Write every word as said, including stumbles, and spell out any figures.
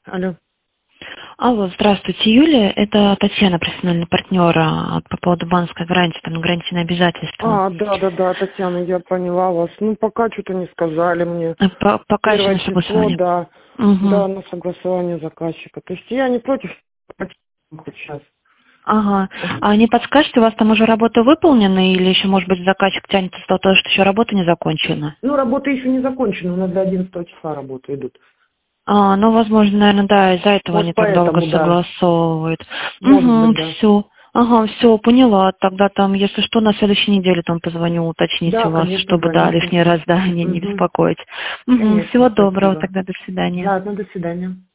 Алло. Алло, здравствуйте, Юлия. Это Татьяна, профессиональный партнер а, по поводу банковской гарантии, там гарантийные обязательства. А, да-да-да, Татьяна, я поняла вас. Ну, пока что-то не сказали мне. А, по- Пока еще Первое на число, согласование. да. Угу. Да, на согласование заказчика. То есть я не против хоть сейчас. Ага. А не подскажете, у вас там уже работа выполнена или еще, может быть, заказчик тянется с того, что еще работа не закончена? Ну, работа еще не закончена, у нас до одиннадцатого числа работы идут. А, ну, возможно, наверное, да, из-за этого Может, они так долго поэтому, да. согласовывают. Может Угу, быть, да. все. Ага, все, поняла. Тогда там, если что, на следующей неделе там позвоню, уточнить Да, у вас, конечно, чтобы, да, звоните. лишний раз, да, не, не Угу. беспокоить. Угу, Конечно, всего доброго спасибо. тогда, до свидания. Ладно, до свидания.